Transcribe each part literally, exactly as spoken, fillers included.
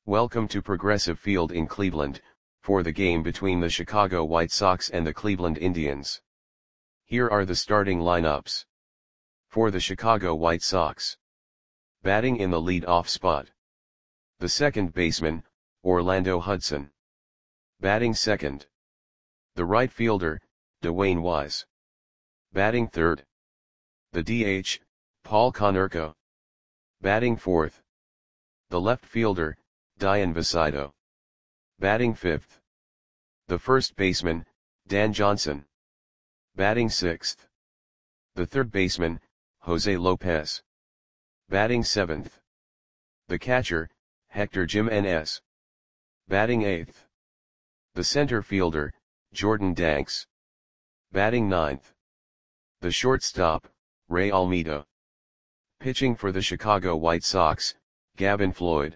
Welcome to Progressive Field in Cleveland, for the game between the Chicago White Sox and the Cleveland Indians. Here are the starting lineups. For the Chicago White Sox. Batting in the lead-off spot. The second baseman, Orlando Hudson. Batting second. The right fielder, Dwayne Wise. Batting third. The D H, Paul Konerko. Batting fourth. The left fielder, Dayan Vicito. Batting fifth. The first baseman, Dan Johnson. Batting sixth. The third baseman, Jose Lopez. Batting seventh. The catcher, Hector Jimenez. Batting eighth. The center fielder, Jordan Danks. Batting ninth. The shortstop, Ray Almeida. Pitching for the Chicago White Sox, Gavin Floyd.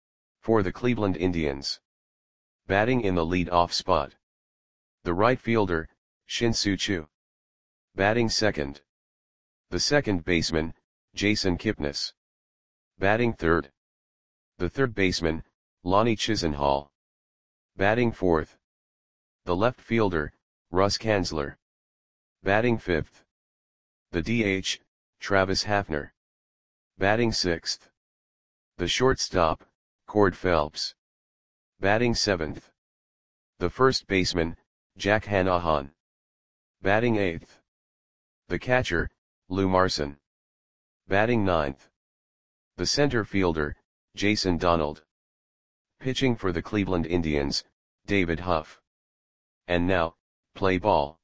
For the Cleveland Indians. Batting in the lead-off spot. The right fielder, Shin-Soo Choo. Batting second. The second baseman, Jason Kipnis. Batting third. The third baseman, Lonnie Chisenhall. Batting fourth. The left fielder, Russ Kanzler. Batting fifth. The D H, Travis Hafner. Batting sixth. The shortstop, Cord Phelps. Batting seventh. The first baseman, Jack Hanahan. Batting eighth. The catcher, Lou Marson. Batting ninth. The center fielder, Jason Donald. Pitching for the Cleveland Indians, David Huff. And now, play ball.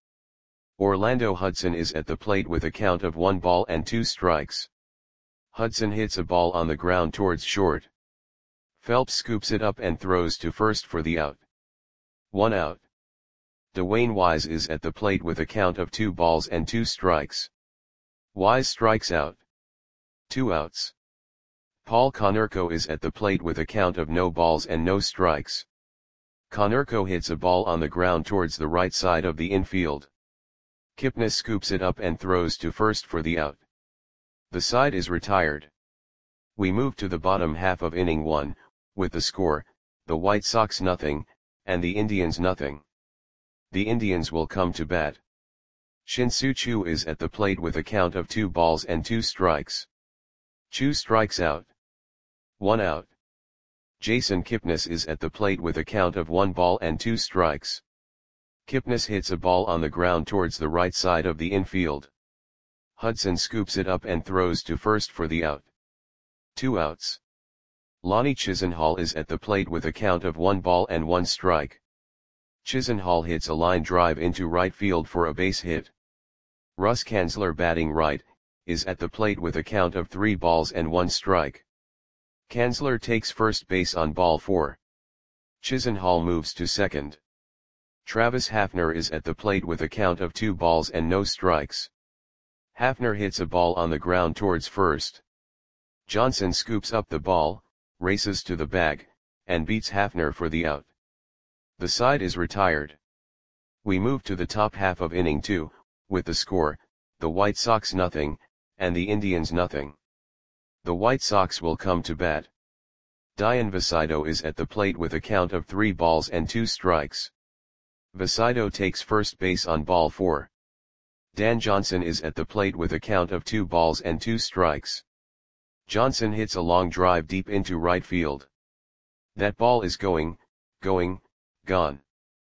Orlando Hudson is at the plate with a count of one ball and two strikes. Hudson hits a ball on the ground towards short. Phelps scoops it up and throws to first for the out. One out. Dwayne Wise is at the plate with a count of two balls and two strikes. Wise strikes out. Two outs. Paul Konerko is at the plate with a count of no balls and no strikes. Konerko hits a ball on the ground towards the right side of the infield. Kipnis scoops it up and throws to first for the out. The side is retired. We move to the bottom half of inning one, with the score, the White Sox nothing, and the Indians nothing. The Indians will come to bat. Shin-Soo Choo is at the plate with a count of two balls and two strikes. Choo strikes out. One out. Jason Kipnis is at the plate with a count of one ball and two strikes. Kipnis hits a ball on the ground towards the right side of the infield. Hudson scoops it up and throws to first for the out. Two outs. Lonnie Chisenhall is at the plate with a count of one ball and one strike. Chisenhall hits a line drive into right field for a base hit. Russ Kanzler, batting right, is at the plate with a count of three balls and one strike. Kanzler takes first base on ball four. Chisenhall moves to second. Travis Hafner is at the plate with a count of two balls and no strikes. Hafner hits a ball on the ground towards first. Johnson scoops up the ball, races to the bag, and beats Hafner for the out. The side is retired. We move to the top half of inning two, with the score, the White Sox nothing, and the Indians nothing. The White Sox will come to bat. Dayan Vicito is at the plate with a count of three balls and two strikes. Vicito takes first base on ball four. Dan Johnson is at the plate with a count of two balls and two strikes. Johnson hits a long drive deep into right field. That ball is going, going, gone.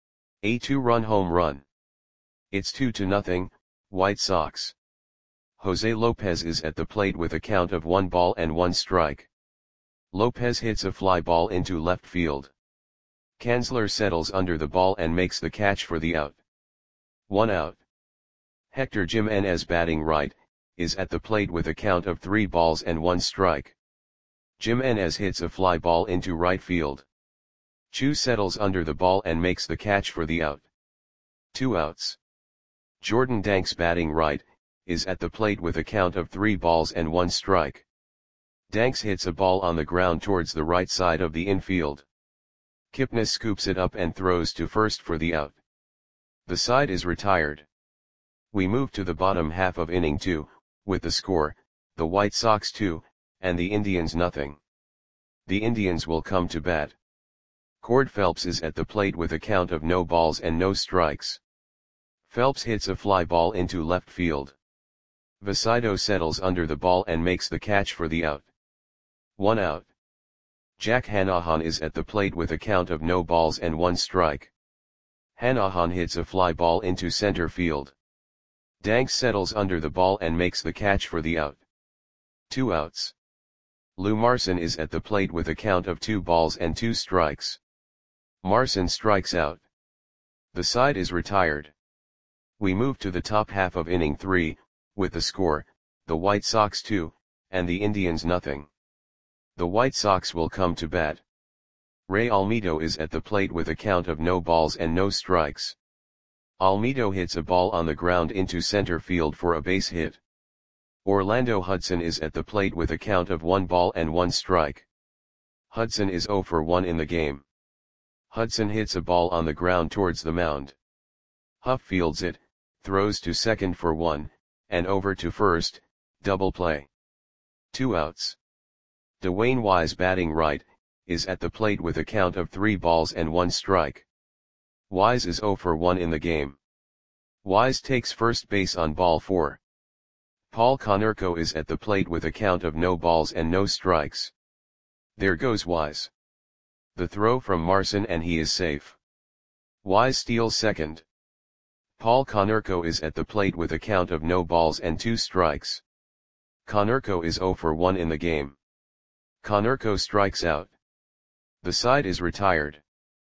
A two-run home run. It's two to nothing, White Sox. Jose Lopez is at the plate with a count of one ball and one strike. Lopez hits a fly ball into left field. Kanzler settles under the ball and makes the catch for the out. One out. Hector Jimenez, batting right, is at the plate with a count of three balls and one strike. Jimenez hits a fly ball into right field. Choo settles under the ball and makes the catch for the out. Two outs. Jordan Danks, batting right, is at the plate with a count of three balls and one strike. Danks hits a ball on the ground towards the right side of the infield. Kipnis scoops it up and throws to first for the out. The side is retired. We move to the bottom half of inning two, with the score, the White Sox two, and the Indians nothing. The Indians will come to bat. Cord Phelps is at the plate with a count of no balls and no strikes. Phelps hits a fly ball into left field. Vasido settles under the ball and makes the catch for the out. One out. Jack Hanahan is at the plate with a count of no balls and one strike. Hanahan hits a fly ball into center field. Danks settles under the ball and makes the catch for the out. Two outs. Lou Marson is at the plate with a count of two balls and two strikes. Marson strikes out. The side is retired. We move to the top half of inning three, with the score, the White Sox two, and the Indians nothing. The White Sox will come to bat. Ray Almedo is at the plate with a count of no balls and no strikes. Almedo hits a ball on the ground into center field for a base hit. Orlando Hudson is at the plate with a count of one ball and one strike. Hudson is zero for one in the game. Hudson hits a ball on the ground towards the mound. Huff fields it, throws to second for one, and over to first, double play. Two outs. Dwayne Wise, batting right, is at the plate with a count of three balls and one strike. Wise is zero for one in the game. Wise takes first base on ball four. Paul Konerko is at the plate with a count of no balls and no strikes. There goes Wise. The throw from Marson and he is safe. Wise steals second. Paul Konerko is at the plate with a count of no balls and two strikes. Konerko is zero for one in the game. Konerko strikes out. The side is retired.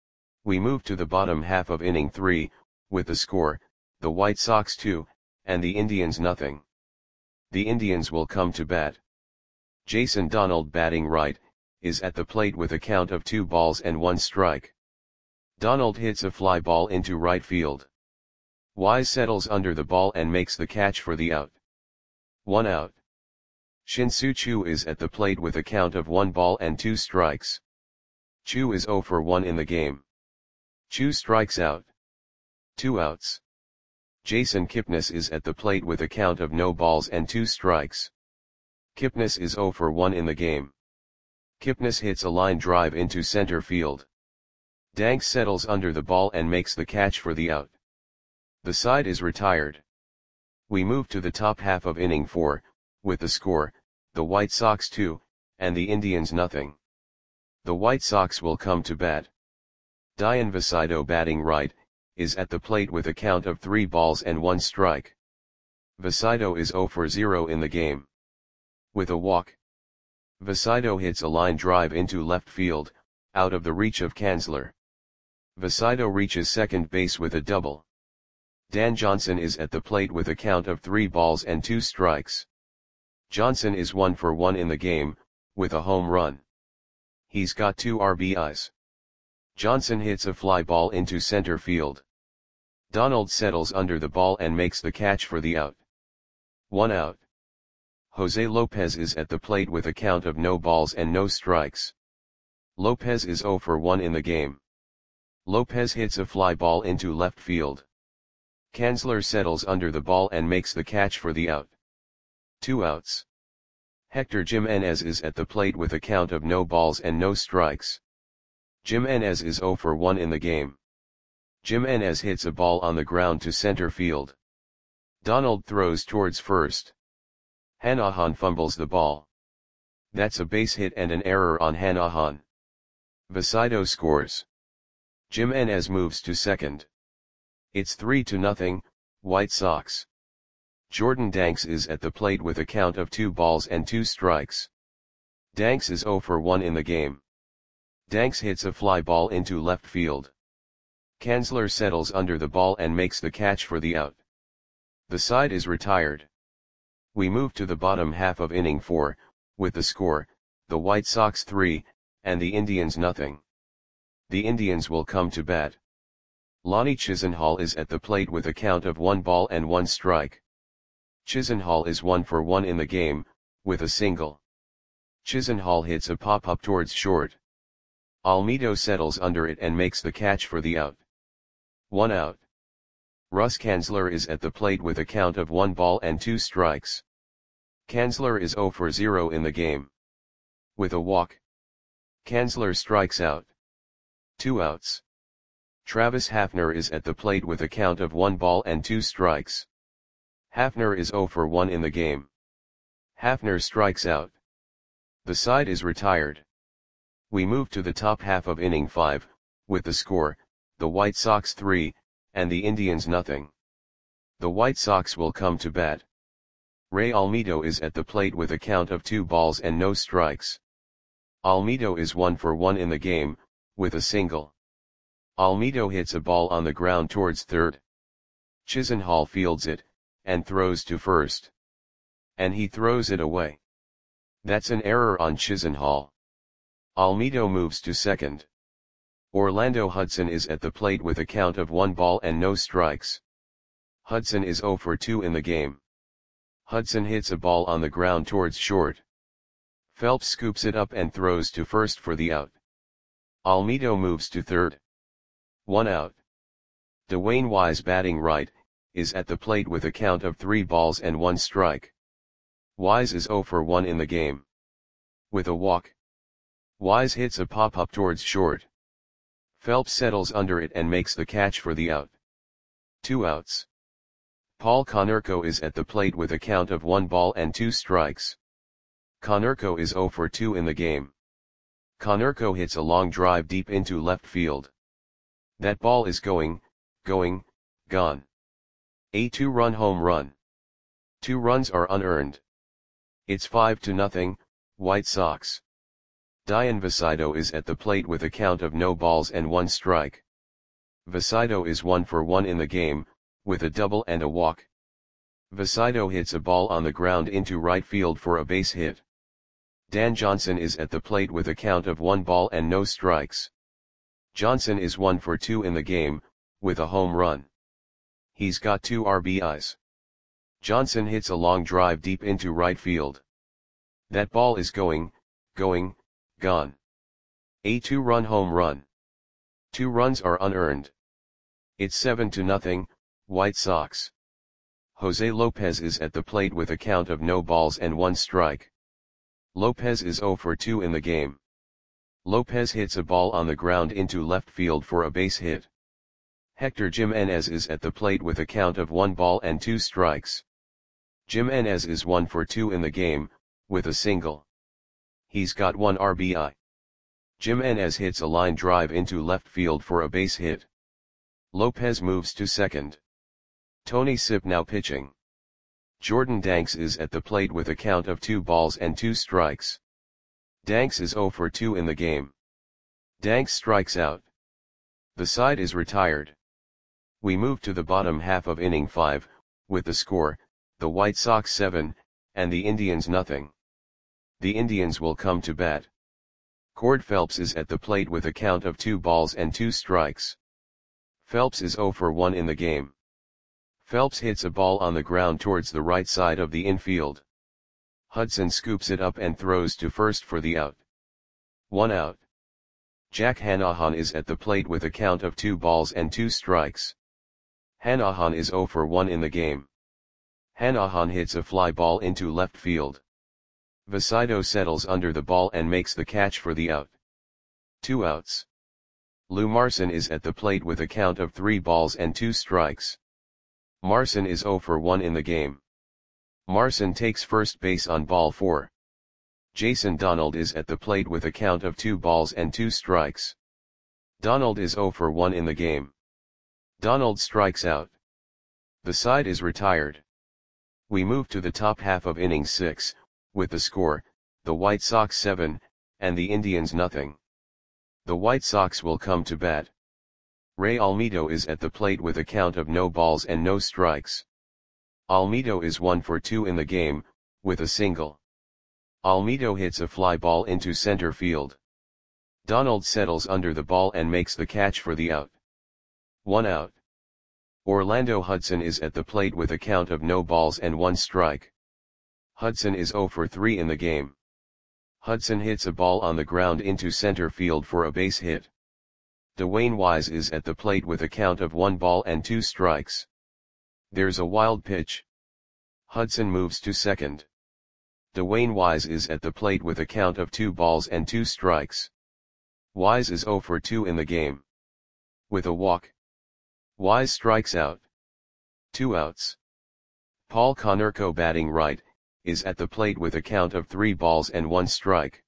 We move to the bottom half of inning three, with the score, the White Sox two, and the Indians nothing. The Indians will come to bat. Jason Donald, batting right, is at the plate with a count of two balls and one strike. Donald hits a fly ball into right field. Wise settles under the ball and makes the catch for the out. One out. Shin-Soo Choo is at the plate with a count of one ball and two strikes. Choo is zero for one in the game. Choo strikes out. Two outs. Jason Kipnis is at the plate with a count of no balls and two strikes. Kipnis is zero for one in the game. Kipnis hits a line drive into center field. Danks settles under the ball and makes the catch for the out. The side is retired. We move to the top half of inning four, with the score, the White Sox two, and the Indians nothing. The White Sox will come to bat. Dian Vasido, batting right, is at the plate with a count of three balls and one strike. Vasido is zero for zero in the game. With a walk. Vasido hits a line drive into left field, out of the reach of Kanzler. Vasido reaches second base with a double. Dan Johnson is at the plate with a count of three balls and two strikes. Johnson is one for one in the game, with a home run. He's got two R B Is. Johnson hits a fly ball into center field. Donald settles under the ball and makes the catch for the out. One out. Jose Lopez is at the plate with a count of no balls and no strikes. Lopez is zero for one in the game. Lopez hits a fly ball into left field. Kanzler settles under the ball and makes the catch for the out. Two outs. Hector Jimenez is at the plate with a count of no balls and no strikes. Jimenez is zero for one in the game. Jimenez hits a ball on the ground to center field. Donald throws towards first. Hanahan fumbles the ball. That's a base hit and an error on Hanahan. Vasido scores. Jimenez moves to second. It's three to nothing, White Sox. Jordan Danks is at the plate with a count of two balls and two strikes. Danks is zero for one in the game. Danks hits a fly ball into left field. Kanzler settles under the ball and makes the catch for the out. The side is retired. We move to the bottom half of inning four, with the score, the White Sox three, and the Indians nothing. The Indians will come to bat. Lonnie Chisenhall is at the plate with a count of one ball and one strike. Chisenhall is one for one in the game, with a single. Chisenhall hits a pop-up towards short. Almedo settles under it and makes the catch for the out. One out. Russ Kanzler is at the plate with a count of one ball and two strikes. Kanzler is zero for zero in the game. With a walk. Kanzler strikes out. Two outs. Travis Hafner is at the plate with a count of one ball and two strikes. Hafner is zero for one in the game. Hafner strikes out. The side is retired. We move to the top half of inning five, with the score, the White Sox three, and the Indians nothing. The White Sox will come to bat. Ray Almedo is at the plate with a count of two balls and no strikes. Almedo is one for one in the game, with a single. Almedo hits a ball on the ground towards third. Chisenhall fields it, and throws to first. And he throws it away. That's an error on Chisenhall. Almedo moves to second. Orlando Hudson is at the plate with a count of one ball and no strikes. Hudson is zero for two in the game. Hudson hits a ball on the ground towards short. Phelps scoops it up and throws to first for the out. Almedo moves to third. One out. Dwayne Wise, batting right, is at the plate with a count of three balls and one strike. Wise is zero for one in the game. With a walk. Wise hits a pop-up towards short. Phelps settles under it and makes the catch for the out. Two outs. Paul Konerko is at the plate with a count of one ball and two strikes. Konerko is zero for two in the game. Konerko hits a long drive deep into left field. That ball is going, going, gone. A two-run home run. Two runs are unearned. It's five to nothing, White Sox. Dian Vasido is at the plate with a count of no balls and one strike. Vasido is one for one in the game, with a double and a walk. Vasido hits a ball on the ground into right field for a base hit. Dan Johnson is at the plate with a count of one ball and no strikes. Johnson is one for two in the game, with a home run. He's got two R B Is. Johnson hits a long drive deep into right field. That ball is going, going, gone. A two-run home run. Two runs are unearned. It's seven to nothing, White Sox. Jose Lopez is at the plate with a count of no balls and one strike. Lopez is zero for two in the game. Lopez hits a ball on the ground into left field for a base hit. Hector Jimenez is at the plate with a count of one ball and two strikes. Jimenez is one for two in the game, with a single. He's got one R B I. Jimenez hits a line drive into left field for a base hit. Lopez moves to second. Tony Sipp now pitching. Jordan Danks is at the plate with a count of two balls and two strikes. Danks is zero for two in the game. Danks strikes out. The side is retired. We move to the bottom half of inning five, with the score, the White Sox seven, and the Indians nothing. The Indians will come to bat. Cord Phelps is at the plate with a count of two balls and two strikes. Phelps is zero for one in the game. Phelps hits a ball on the ground towards the right side of the infield. Hudson scoops it up and throws to first for the out. One out. Jack Hanahan is at the plate with a count of two balls and two strikes. Hanahan is zero for one in the game. Hanahan hits a fly ball into left field. Vasido settles under the ball and makes the catch for the out. Two outs. Lou Marson is at the plate with a count of three balls and two strikes. Marson is zero for one in the game. Marson takes first base on ball four. Jason Donald is at the plate with a count of two balls and two strikes. Donald is zero for one in the game. Donald strikes out. The side is retired. We move to the top half of inning six, with the score, the White Sox seven, and the Indians nothing. The White Sox will come to bat. Ray Almedo is at the plate with a count of no balls and no strikes. Almedo is one for two in the game, with a single. Almedo hits a fly ball into center field. Donald settles under the ball and makes the catch for the out. One out. Orlando Hudson is at the plate with a count of no balls and one strike. Hudson is zero for three in the game. Hudson hits a ball on the ground into center field for a base hit. Dwayne Wise is at the plate with a count of one ball and two strikes. There's a wild pitch. Hudson moves to second. Dwayne Wise is at the plate with a count of two balls and two strikes. Wise is zero for two in the game. With a walk, Wise strikes out. Two outs. Paul Konerko, batting right, is at the plate with a count of three balls and one strike.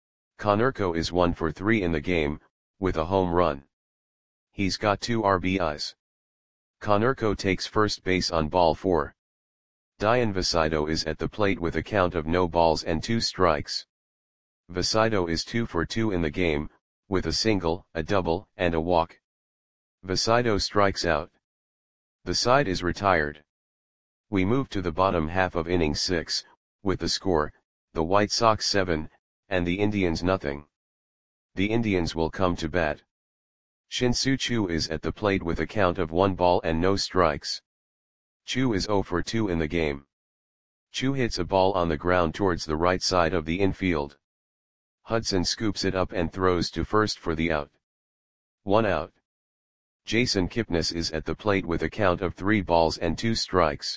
Konerko is one for three in the game, with a home run. He's got two R B Is. Konerko takes first base on ball four. Dian Vasido is at the plate with a count of no balls and two strikes. Vasido is two for two in the game, with a single, a double, and a walk. Vasido strikes out. The side is retired. We move to the bottom half of inning six, with the score, the White Sox seven, and the Indians nothing. The Indians will come to bat. Shin-Soo Choo is at the plate with a count of one ball and no strikes. Choo is zero for two in the game. Choo hits a ball on the ground towards the right side of the infield. Hudson scoops it up and throws to first for the out. One out. Jason Kipnis is at the plate with a count of three balls and two strikes.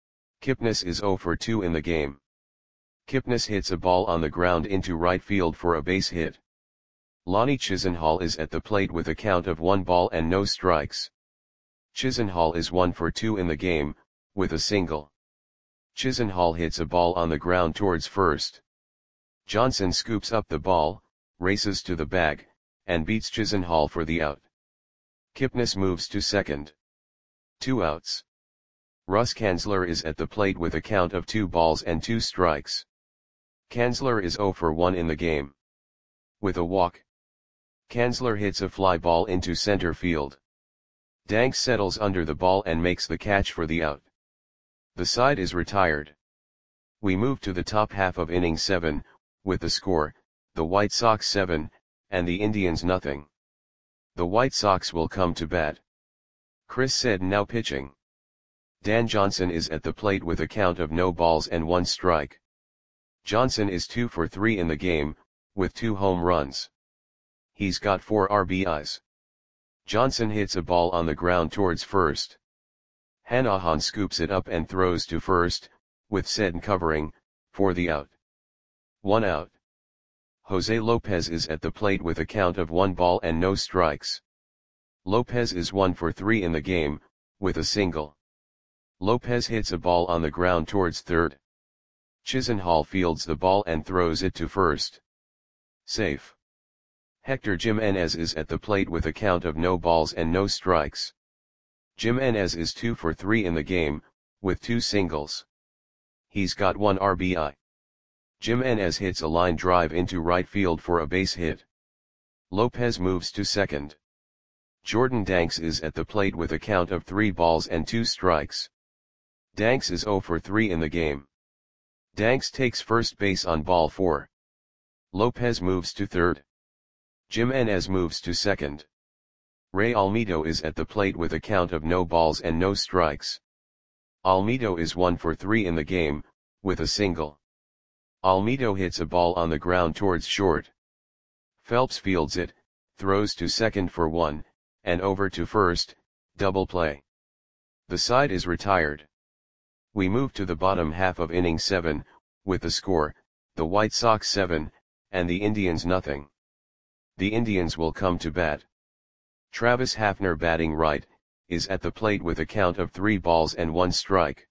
Kipnis is zero for two in the game. Kipnis hits a ball on the ground into right field for a base hit. Lonnie Chisenhall is at the plate with a count of one ball and no strikes. Chisenhall is one for two in the game, with a single. Chisenhall hits a ball on the ground towards first. Johnson scoops up the ball, races to the bag, and beats Chisenhall for the out. Kipnis moves to second. Two outs. Russ Kanzler is at the plate with a count of two balls and two strikes. Kanzler is zero for one in the game. With a walk, Kanzler hits a fly ball into center field. Danks settles under the ball and makes the catch for the out. The side is retired. We move to the top half of inning seven, with the score, the White Sox seven, and the Indians nothing. The White Sox will come to bat. Chris Seddon now pitching. Dan Johnson is at the plate with a count of no balls and one strike. Johnson is two for three in the game, with two home runs. He's got four R B Is. Johnson hits a ball on the ground towards first. Hanahan scoops it up and throws to first, with Seddon covering, for the out. One out. Jose Lopez is at the plate with a count of one ball and no strikes. Lopez is one for three in the game, with a single. Lopez hits a ball on the ground towards third. Chisenhall fields the ball and throws it to first. Safe. Hector Jimenez is at the plate with a count of no balls and no strikes. Jimenez is two for three in the game, with two singles. He's got one R B I. Jimenez hits a line drive into right field for a base hit. Lopez moves to second. Jordan Danks is at the plate with a count of three balls and two strikes. Danks is zero for three in the game. Danks takes first base on ball four. Lopez moves to third. Jimenez moves to second. Ray Almedo is at the plate with a count of no balls and no strikes. Almedo is one for three in the game, with a single. Almedo hits a ball on the ground towards short. Phelps fields it, throws to second for one, and over to first, double play. The side is retired. We move to the bottom half of inning seven, with the score, the White Sox seven, and the Indians nothing. The Indians will come to bat. Travis Hafner, batting right, is at the plate with a count of three balls and one strike.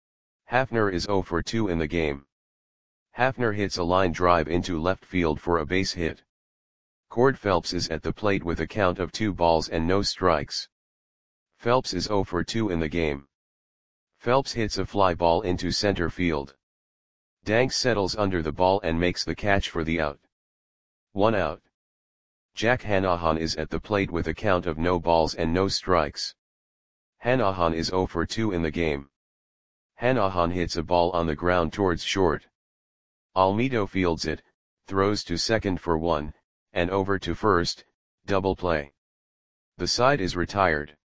Hafner is zero for two in the game. Hafner hits a line drive into left field for a base hit. Cord Phelps is at the plate with a count of two balls and no strikes. Phelps is zero for two in the game. Phelps hits a fly ball into center field. Danks settles under the ball and makes the catch for the out. One out. Jack Hanahan is at the plate with a count of no balls and no strikes. Hanahan is zero for two in the game. Hanahan hits a ball on the ground towards short. Almedo fields it, throws to second for one, and over to first, double play. The side is retired.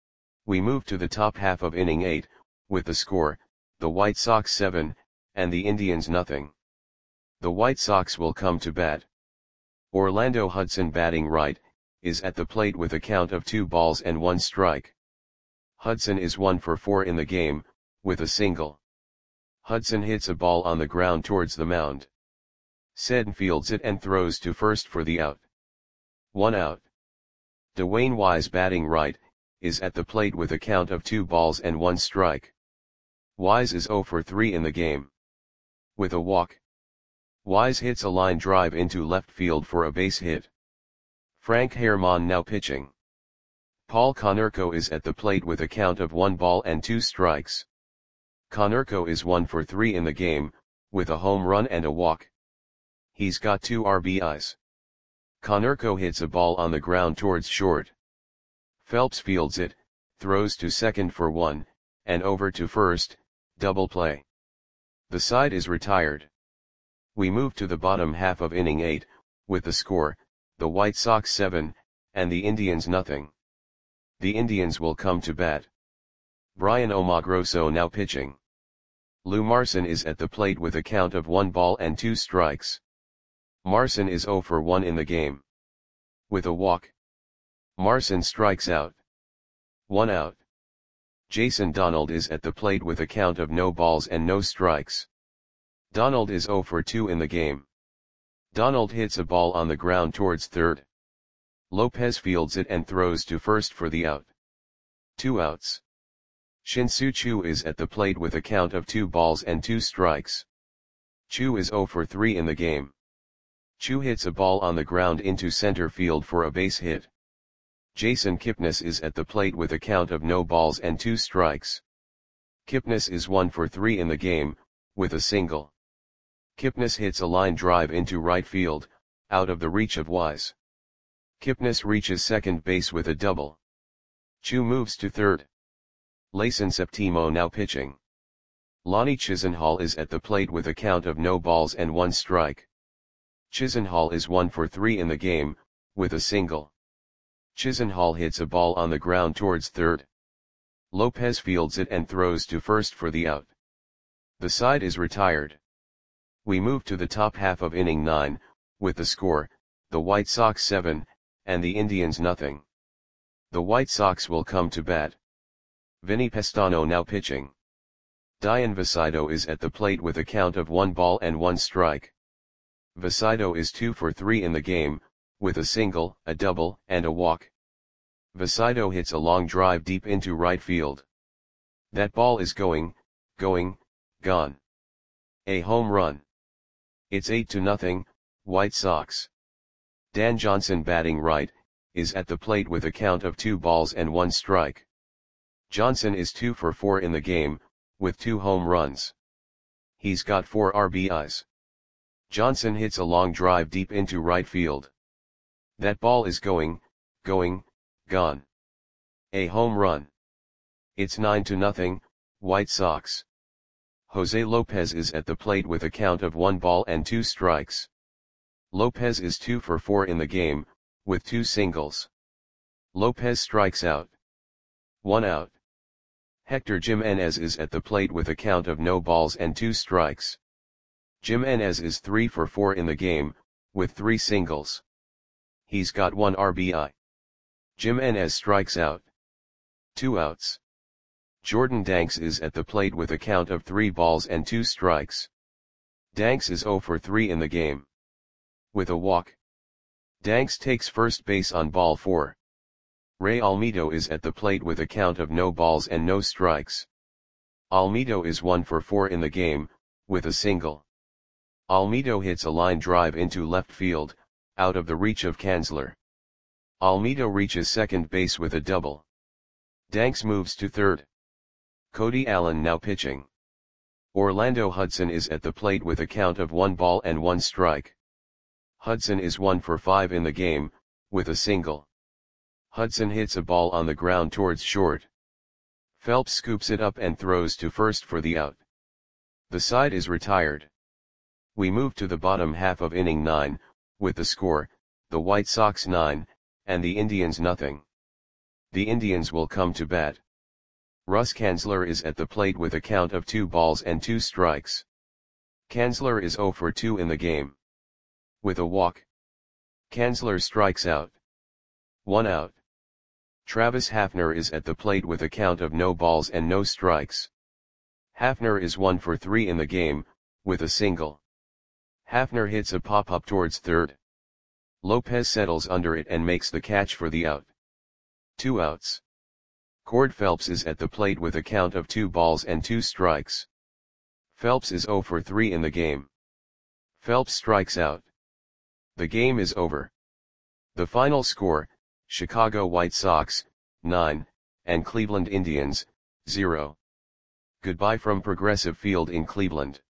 We move to the top half of inning eight, with the score, the White Sox seven, and the Indians nothing. The White Sox will come to bat. Orlando Hudson, batting right, is at the plate with a count of two balls and one strike. Hudson is one for four in the game, with a single. Hudson hits a ball on the ground towards the mound. Seddon fields it and throws to first for the out. One out. Dwayne Wise batting right, is at the plate with a count of two balls and one strike. Wise is oh for three in the game. With a walk. Wise hits a line drive into left field for a base hit. Frank Herrmann now pitching. Paul Konerko is at the plate with a count of one ball and two strikes. Konerko is one for three in the game, with a home run and a walk. He's got two R B Is. Konerko hits a ball on the ground towards short. Phelps fields it, throws to second for one, and over to first, double play. The side is retired. We move to the bottom half of inning eight, with the score, the White Sox seven, and the Indians nothing. The Indians will come to bat. Brian Omagroso now pitching. Lou Marson is at the plate with a count of one ball and two strikes. Marson is oh for one in the game. With a walk. Marson strikes out. One out. Jason Donald is at the plate with a count of no balls and no strikes. Donald is oh for two in the game. Donald hits a ball on the ground towards third. Lopez fields it and throws to first for the out. Two outs. Shin-Soo Choo is at the plate with a count of two balls and two strikes. Choo is oh for three in the game. Choo hits a ball on the ground into center field for a base hit. Jason Kipnis is at the plate with a count of no balls and two strikes. Kipnis is one for three in the game, with a single. Kipnis hits a line drive into right field, out of the reach of Wise. Kipnis reaches second base with a double. Choo moves to third. Layson Septimo now pitching. Lonnie Chisenhall is at the plate with a count of no balls and one strike. Chisenhall is one for three in the game, with a single. Chisenhall hits a ball on the ground towards third. Lopez fields it and throws to first for the out. The side is retired. We move to the top half of inning nine, with the score, the White Sox seven, and the Indians nothing. The White Sox will come to bat. Vinny Pestano now pitching. Dian Visido is at the plate with a count of one ball and one strike. Visido is two for three in the game, with a single, a double, and a walk. Visido hits a long drive deep into right field. That ball is going, going, gone. A home run. It's eight to nothing, White Sox. Dan Johnson batting right, is at the plate with a count of two balls and one strike. Johnson is two for four in the game, with two home runs. He's got four R B Is. Johnson hits a long drive deep into right field. That ball is going, going, gone. A home run. It's nine to nothing, White Sox. Jose Lopez is at the plate with a count of one ball and two strikes. Lopez is two for four in the game, with two singles. Lopez strikes out. One out. Hector Jimenez is at the plate with a count of no balls and two strikes. Jimenez is three for four in the game, with three singles. He's got one R B I. Jimenez strikes out. Two outs. Jordan Danks is at the plate with a count of three balls and two strikes. Danks is oh for three in the game. With a walk. Danks takes first base on ball four. Ray Almedo is at the plate with a count of no balls and no strikes. Almedo is one for four in the game, with a single. Almedo hits a line drive into left field, out of the reach of Kanzler. Almedo reaches second base with a double. Danks moves to third. Cody Allen now pitching. Orlando Hudson is at the plate with a count of one ball and one strike. Hudson is one for five in the game, with a single. Hudson hits a ball on the ground towards short. Phelps scoops it up and throws to first for the out. The side is retired. We move to the bottom half of inning nine, with the score, the White Sox nine, and the Indians nothing. The Indians will come to bat. Russ Kanzler is at the plate with a count of two balls and two strikes. Kanzler is oh for two in the game. With a walk. Kanzler strikes out. One out. Travis Hafner is at the plate with a count of no balls and no strikes. Hafner is one for three in the game, with a single. Hafner hits a pop-up towards third. Lopez settles under it and makes the catch for the out. Two outs. Cord Phelps is at the plate with a count of two balls and two strikes. Phelps is zero for three in the game. Phelps strikes out. The game is over. The final score, Chicago White Sox, nine, and Cleveland Indians, zero. Goodbye from Progressive Field in Cleveland.